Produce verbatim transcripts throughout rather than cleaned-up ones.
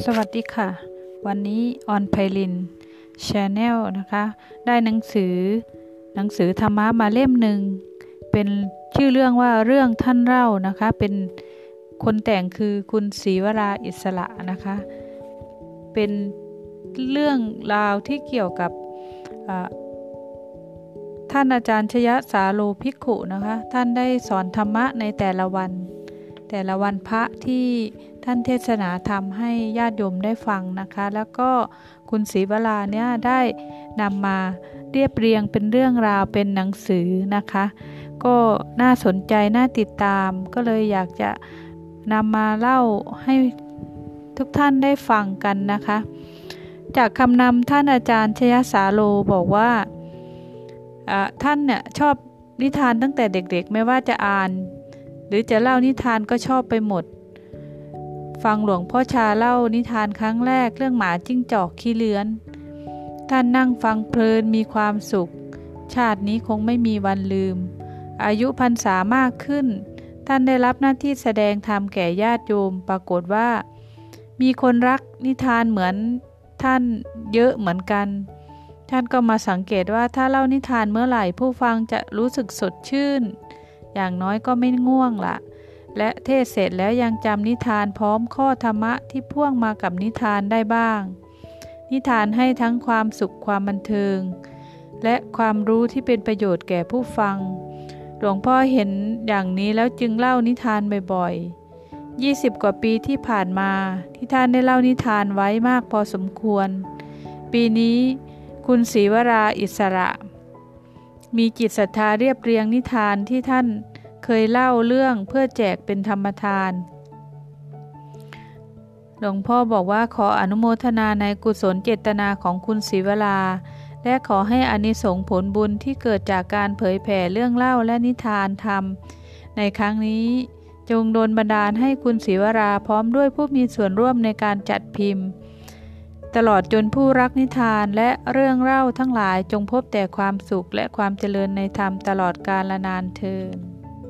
สวัสดีค่ะวันนี้ออนไพลินชาแนลนะคะได้หนังสือหนังสือธรรมะมาเล่มหนึ่งเป็นชื่อเรื่องว่าเรื่องท่านเล่านะคะเป็นคนแต่งคือคุณศรีวราอิสระนะคะเป็นเรื่องราวที่เกี่ยวกับท่านอาจารย์ชยสาโลภิกขุนะคะท่านได้สอนธรรมะในแต่ละวันแต่ละวันพระที่ท่านเทศนาธรรมให้ญาติโยมได้ฟังนะคะแล้วก็คุณศรีวราเนี่ยได้นำมาเรียบเรียงเป็นเรื่องราวเป็นหนังสือนะคะก็น่าสนใจน่าติดตามก็เลยอยากจะนำมาเล่าให้ทุกท่านได้ฟังกันนะคะจากคำนำท่านอาจารย์ชยสาโลบอกว่าท่านเนี่ยชอบนิทานตั้งแต่เด็กๆไม่ว่าจะอ่านหรือจะเล่านิทานก็ชอบไปหมดฟังหลวงพ่อชาเล่านิทานครั้งแรกเรื่องหมาจิ้งจอกขี้เลื้อนท่านนั่งฟังเพลินมีความสุขชาตินี้คงไม่มีวันลืมอายุพรรษามากขึ้นท่านได้รับหน้าที่แสดงธรรมแก่ญาติโยมปรากฏว่ามีคนรักนิทานเหมือนท่านเยอะเหมือนกันท่านก็มาสังเกตว่าถ้าเล่านิทานเมื่อไหร่ผู้ฟังจะรู้สึกสดชื่นอย่างน้อยก็ไม่ง่วงละและเทศเสร็จแล้วยังจำนิทานพร้อมข้อธรรมะที่พ่วงมากับนิทานได้บ้างนิทานให้ทั้งความสุขความบันเทิงและความรู้ที่เป็นประโยชน์แก่ผู้ฟังหลวงพ่อเห็นอย่างนี้แล้วจึงเล่านิทานบ่อยๆยี่สิบกว่าปีที่ผ่านมาที่ท่านได้เล่านิทานไว้มากพอสมควรปีนี้คุณศรีวราอิสระมีจิตศรัทธาเรียบเรียงนิทานที่ท่านเคยเล่าเรื่องเพื่อแจกเป็นธรรมทานหลวงพ่อบอกว่าขออนุโมทนาในกุศลเจตนาของคุณศรีวราและขอให้อานิสงส์ผลบุญที่เกิดจากการเผยแผ่เรื่องเล่าและนิทานธรรมในครั้งนี้จงโดลบันดาลให้คุณศรีวราพร้อมด้วยผู้มีส่วนร่วมในการจัดพิมพ์ตลอดจนผู้รักนิทานและเรื่องเล่าทั้งหลายจงพบแต่ความสุขและความเจริญในธรรมตลอดกาลนานเทอญ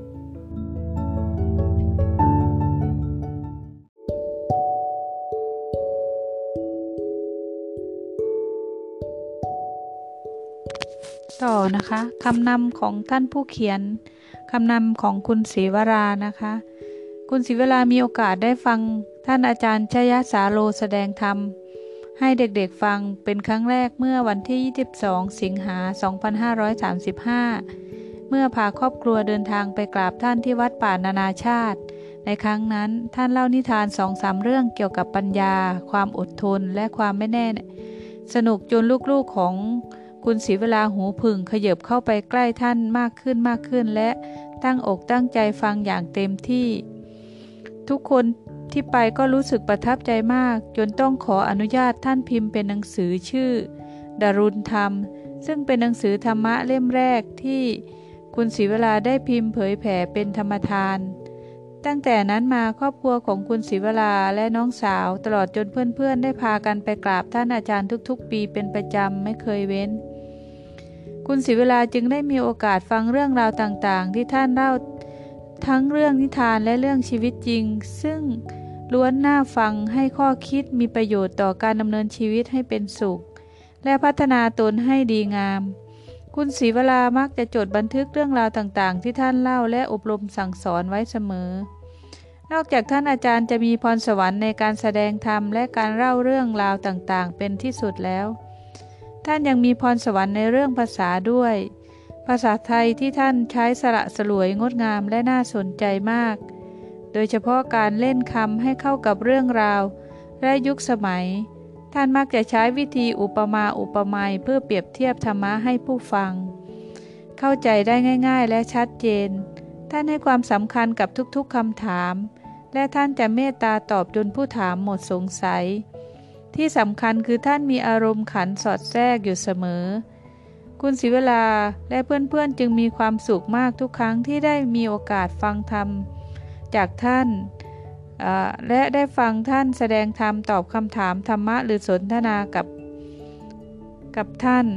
ต่อนะคะคำนำของท่านผู้เขียนคำนำของคุณศรีวรานะคะคุณศรีวรามีโอกาสได้ฟังท่านอาจารย์ชยสาโลแสดงธรรมให้เด็กๆฟังเป็นครั้งแรกเมื่อวันที่ยี่สิบสองสิงหาคมสองพันห้าร้อยสามสิบห้าเมื่อพาครอบครัวเดินทางไปกราบท่านที่วัดป่านานาชาติในครั้งนั้นท่านเล่านิทานสองสามเรื่องเกี่ยวกับปัญญาความอดทนและความไม่แน่สนุกจนลูกๆของคุณศรีวราหูผึ่งขยับเข้าไปใกล้ท่านมากขึ้นมากขึ้นและตั้งอกตั้งใจฟังอย่างเต็มที่ทุกคนที่ไปก็รู้สึกประทับใจมากจนต้องขออนุญาตท่านพิมพ์เป็นหนังสือชื่อดารุณธรรมซึ่งเป็นหนังสือธรรมะเล่มแรกที่คุณศรีวราได้พิมพ์เผยแผ่เป็นธรรมทานตั้งแต่นั้นมาครอบครัวของคุณศรีวราและน้องสาวตลอดจนเพื่อนๆได้พากันไปกราบท่านอาจารย์ทุกๆปีเป็นประจำไม่เคยเว้นคุณศรีวราจึงได้มีโอกาสฟังเรื่องราวต่างๆที่ท่านเล่าทั้งเรื่องนิทานและเรื่องชีวิตจริงซึ่งล้วนน่าฟังให้ข้อคิดมีประโยชน์ต่อการดำเนินชีวิตให้เป็นสุขและพัฒนาตนให้ดีงามคุณศรีวรามักจะจดบันทึกเรื่องราวต่างๆที่ท่านเล่าและอบรมสั่งสอนไว้เสมอนอกจากท่านอาจารย์จะมีพรสวรรค์ในการแสดงธรรมและการเล่าเรื่องราวต่างๆเป็นที่สุดแล้วท่านยังมีพรสวรรค์ในเรื่องภาษาด้วยภาษาไทยที่ท่านใช้สระสลวยงดงามและน่าสนใจมากโดยเฉพาะการเล่นคำให้เข้ากับเรื่องราวและยุคสมัยท่านมักจะใช้วิธีอุปมาอุปไมยเพื่อเปรียบเทียบธรรมะให้ผู้ฟังเข้าใจได้ง่ายๆและชัดเจนท่านให้ความสำคัญกับทุกๆคำถามและท่านจะเมตตาตอบจนผู้ถามหมดสงสัยที่สำคัญคือท่านมีอารมณ์ขันสอดแทรกอยู่เสมอคุณศรีวราและเพื่อนๆจึงมีความสุขมากทุกครั้งที่ได้มีโอกาสฟังธรรมจากท่านและได้ฟังท่านแสดงธรรมตอบคำถามธรรมะหรือสนทนากับกับท่าน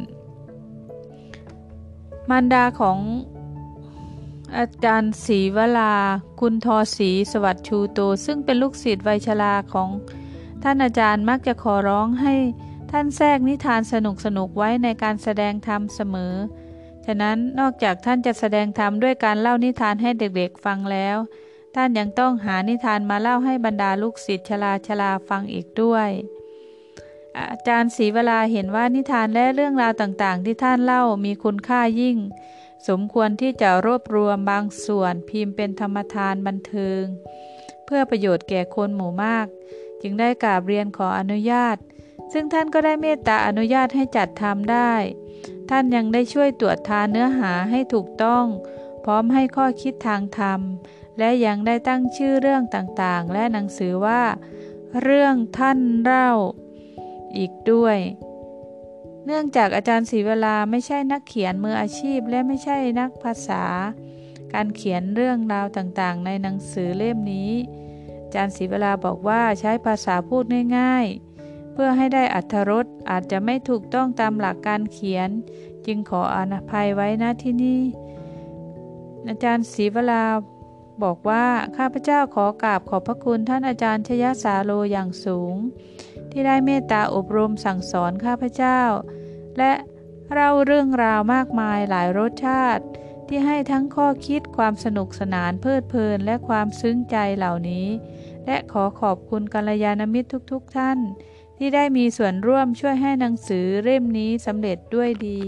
มารดาของอาจารย์ศรีวราคุณทอศรีสวัสดิ์ชูโตซึ่งเป็นลูกศิษย์วัยชราของท่านอาจารย์มักจะขอร้องให้ท่านแทรกนิทานสนุกๆไว้ในการแสดงธรรมเสมอฉะนั้นนอกจากท่านจะแสดงธรรมด้วยการเล่านิทานให้เด็กๆฟังแล้วท่านยังต้องหานิทานมาเล่าให้บรรดาลูกศิษย์ชราชราฟังอีกด้วยอาจารย์ศรีวราเห็นว่านิทานและเรื่องราวต่างๆที่ท่านเล่ามีคุณค่ายิ่งสมควรที่จะรวบรวมบางส่วนพิมพ์เป็นธรรมทานบันเทิงเพื่อประโยชน์แก่คนหมู่มากจึงได้กราบเรียนขออนุญาตซึ่งท่านก็ได้เมตตาอนุญาตให้จัดทำได้ท่านยังได้ช่วยตรวจทานเนื้อหาให้ถูกต้องพร้อมให้ข้อคิดทางธรรมและยังได้ตั้งชื่อเรื่องต่างๆและหนังสือว่าเรื่องท่านเล่าอีกด้วยเนื่องจากอาจารย์ศรีวราไม่ใช่นักเขียนมืออาชีพและไม่ใช่นักภาษาการเขียนเรื่องราวต่างๆในหนังสือเล่มนี้อาจารย์ศรีวราบอกว่าใช้ภาษาพูดง่ายๆเพื่อให้ได้อรรถรสอาจจะไม่ถูกต้องตามหลักการเขียนจึงขออภัยไว้ณที่นี้อาจารย์ศรีวราบอกว่าข้าพเจ้าขอกราบขอบพระคุณท่านอาจารย์ชยสาโลอย่างสูงที่ได้เมตตาอบรมสั่งสอนข้าพเจ้าและเล่าเรื่องราวมากมายหลายรสชาติที่ให้ทั้งข้อคิดความสนุกสนานเพลิดเพลินและความซึ้งใจเหล่านี้และขอขอบคุณกัลยาณมิตรทุกๆท่านที่ได้มีส่วนร่วมช่วยให้หนังสือเล่มนี้สำเร็จด้วยดี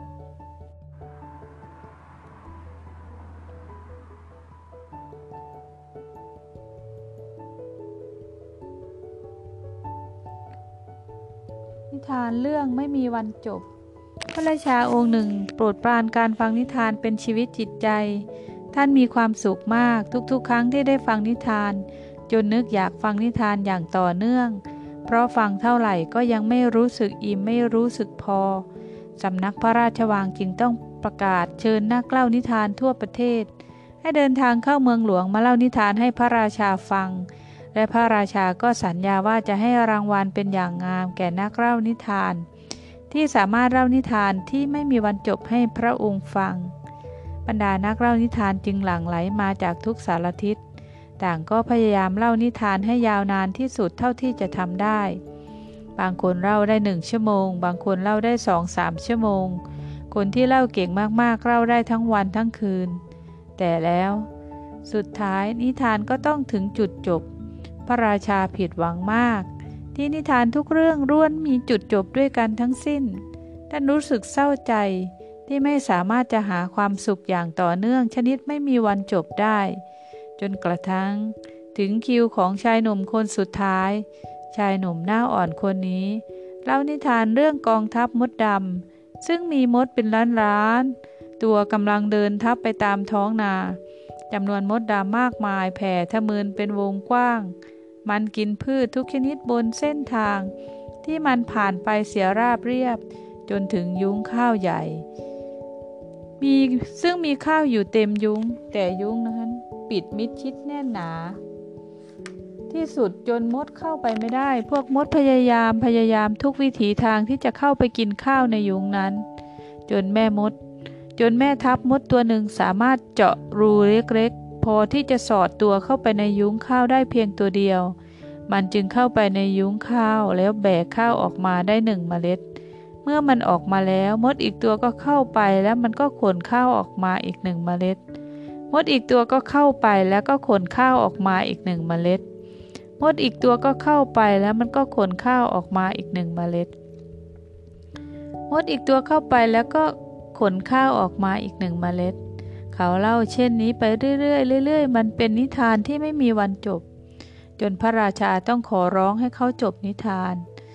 นิทานเรื่องไม่มีวันจบพระราชาองค์หนึ่งโปรดปรานการฟังนิทานเป็นชีวิตจิตใจท่านมีความสุขมากทุกๆครั้งที่ได้ฟังนิทานจนนึกอยากฟังนิทานอย่างต่อเนื่องเพราะฟังเท่าไหร่ก็ยังไม่รู้สึกอิ่มไม่รู้สึกพอสำนักพระราชวังจึงต้องประกาศเชิญนักเล่านิทานทั่วประเทศให้เดินทางเข้าเมืองหลวงมาเล่านิทานให้พระราชาฟังและพระราชาก็สัญญาว่าจะให้รางวัลเป็นอย่างงามแก่นักเล่านิทานที่สามารถเล่านิทานที่ไม่มีวันจบให้พระองค์ฟังบรรดานักเล่านิทานจึงหลั่งไหลมาจากทุกสารทิศต่างก็พยายามเล่านิทานให้ยาวนานที่สุดเท่าที่จะทำได้บางคนเล่าได้หนึ่งชั่วโมงบางคนเล่าได้สองสามชั่วโมงคนที่เล่าเก่งมากๆเล่าได้ทั้งวันทั้งคืนแต่แล้วสุดท้ายนิทานก็ต้องถึงจุดจบพระราชาผิดหวังมากที่นิทานทุกเรื่องล้วนมีจุดจบด้วยกันทั้งสิ้นท่านรู้สึกเศร้าใจที่ไม่สามารถจะหาความสุขอย่างต่อเนื่องชนิดไม่มีวันจบได้จนกระทั่งถึงคิวของชายหนุ่มคนสุดท้ายชายหนุ่มหน้าอ่อนคนนี้เล่านิทานเรื่องกองทัพมดดำซึ่งมีมดเป็นล้านๆตัวกำลังเดินทับไปตามท้องนาจำนวนมดดำมากมายแผ่ทะมึนเป็นวงกว้างมันกินพืชทุกชนิดบนเส้นทางที่มันผ่านไปเสียราบเรียบจนถึงยุ้งข้าวใหญ่มีซึ่งมีข้าวอยู่เต็มยุ้งแต่ยุ้งนั้นปิดมิดชิดแน่นหนาที่สุดจนมดเข้าไปไม่ได้พวกมดพยายามพยายามทุกวิถีทางที่จะเข้าไปกินข้าวในยุ้งนั้นจนแม่มดจนแม่ทัพมดตัวหนึ่งสามารถเจาะรูเล็กๆพอที่จะสอดตัวเข้าไปในยุ้งข้าวได้เพียงตัวเดียวมันจึงเข้าไปในยุ้งข้าวแล้วแบกข้าวออกมาได้หนึ่งเมล็ดเมื่อมันออกมาแล้วมดอีกตัวก็เข้าไปแล้วมันก็ขนข้าวออกมาอีกหนึ่งเมล็ดมดอีกตัวก็เข้าไปแล้วก็ขนข้าวออกมาอีกหนึ่งเมล็ดมดอีกตัวก็เข้าไปแล้วมันก็ขนข้าวออกมาอีกหนึ่งเมล็ดมดอีกตัวเข้าไปแล้วก็ขนข้าวออกมาอีกหนึ่งเมล็ดเขาเล่าเช่นนี้ไปเรื่อยๆเรื่อยๆมันเป็นนิทานที่ไม่มีวันจบจนพระราชาต้องขอร้องให้เขาจบนิทาน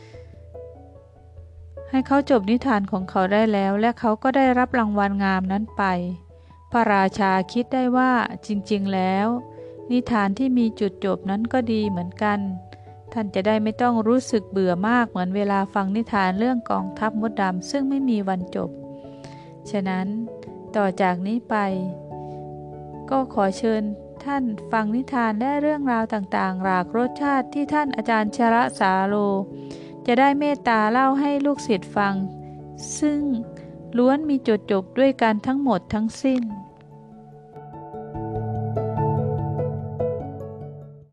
ให้เขาจบนิทานของเขาได้แล้วและเขาก็ได้รับรางวัลงามนั้นไปพระราชาคิดได้ว่าจริงๆแล้วนิทานที่มีจุดจบนั้นก็ดีเหมือนกันท่านจะได้ไม่ต้องรู้สึกเบื่อมากเหมือนเวลาฟังนิทานเรื่องกองทัพมดดำซึ่งไม่มีวันจบฉะนั้นต่อจากนี้ไปก็ขอเชิญท่านฟังนิทานและเรื่องราวต่างๆหลากรสชาติที่ท่านอาจารย์ชรสาโลจะได้เมตตาเล่าให้ลูกศิษย์ฟังซึ่งล้วนมีจุดจบด้วยกันทั้งหมดทั้งสิ้น